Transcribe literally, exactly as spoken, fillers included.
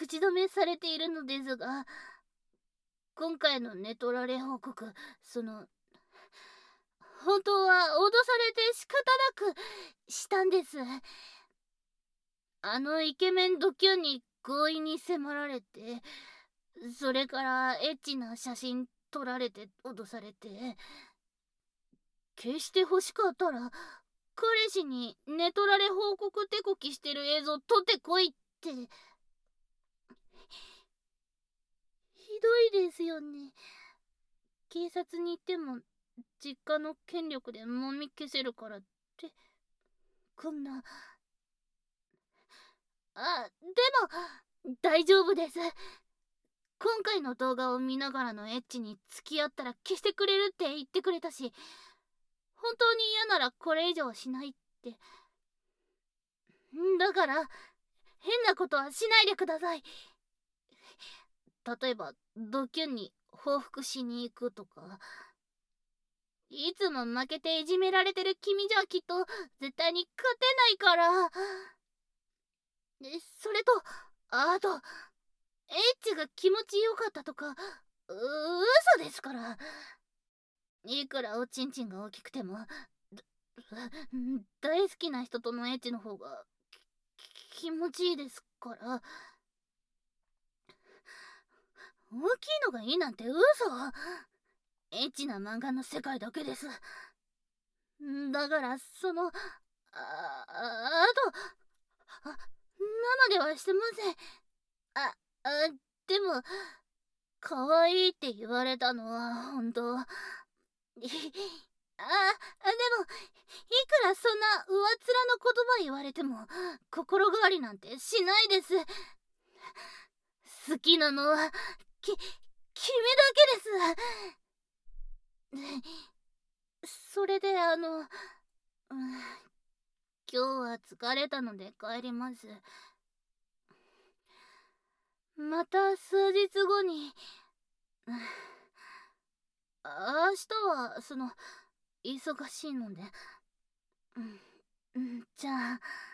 ち止めされているのですが、今回のネトラレ報告、その、本当は脅されて仕方なくしたんです。あのイケメンドキュンに強引に迫られて、それからエッチな写真撮られて脅されて、消して欲しかったら彼氏にネトラレ報告手こきしてる映像撮ってこいって。ひどいですよね。警察に行っても実家の権力でもみ消せるからって、こんな。あ、でも大丈夫です。今回の動画を見ながらのエッチに付き合ったら消してくれるって言ってくれたし、本当に嫌ならこれ以上しないって。だから変なことはしないでください。例えばドキュンに報復しに行くとか。いつも負けていじめられてる君じゃきっと絶対に勝てないから。えそれと、あとエッチが気持ちよかったとか、う嘘ですから。いくらおちんちんが大きくても、だ大好きな人とのエッチの方がき気持ちいいですから。大きいのがいいなんて嘘。エッチな漫画の世界だけです。だからその、ああとあ生ではしてません。ああでも可愛いって言われたのは本当。あでもいくらそんな上っ面の言葉言われても心変わりなんてしないです。好きなのはき君だけです。それであの、うん、今日は疲れたので帰ります。また数日後に、うん、明日はその忙しいので、うん、うん、じゃあ。